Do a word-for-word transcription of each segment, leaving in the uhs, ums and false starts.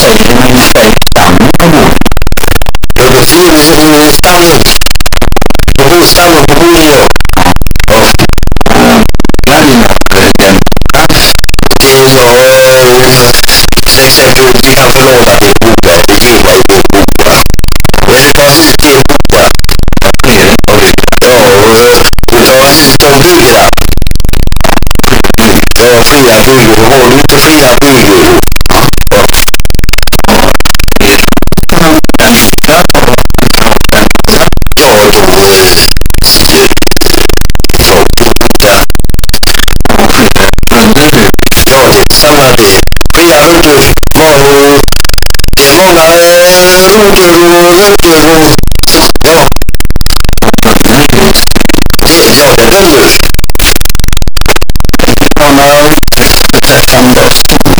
有的服务是因为商业服务商业服务业哦，那你呢？这有先先就即刻分我把服务的这些外部服务啊，也是都是接触的，别人都有哦，有时候是中立的，哦，非亚非有或如果非亚非有。Somebody, we are going to follow the moment of the world. We know the numbers. Now, let's come back.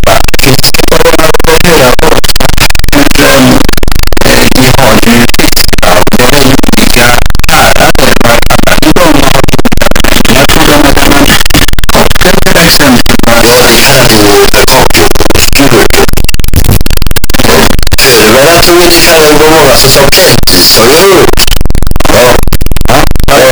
Relativamente sabe cómo las cosas que solo no no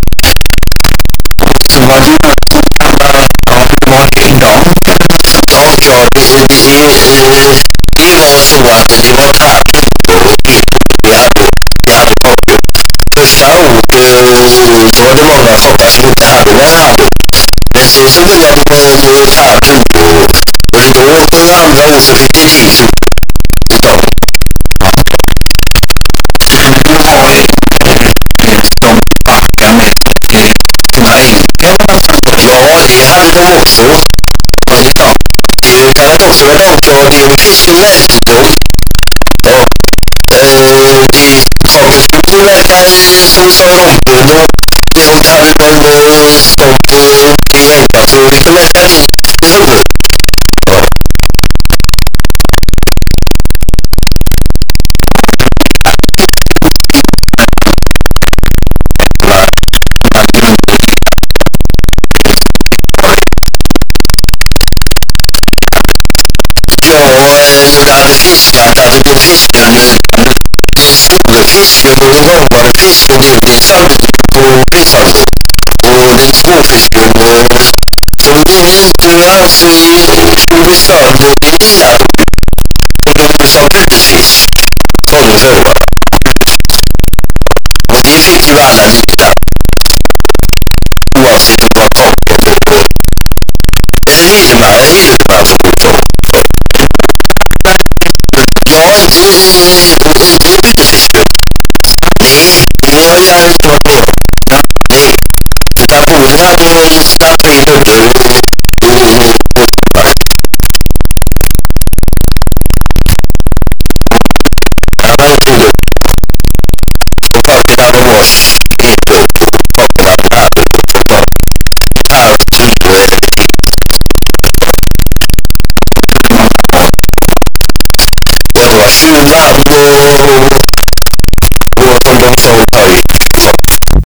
su marido estaba como que no no yo de de digo su base de otra ya ya pues chao que todo lo que hace es muy caro ¿verdad? Es eso que ya digo muy caro pues yo creo que no es suficiente Agosto, il paradosso agosto di un fischiletto o di strutture che sono un po' di calcolo sotto diventa solo riflettere dove fischia, dato che fischia nessuno fischia dove roba fischia di pensato pensato o del suo fischio sono anzi dove stanno in via dove sta tutto fischio sono roba o di festival di vita o si può e lì ma lì是那么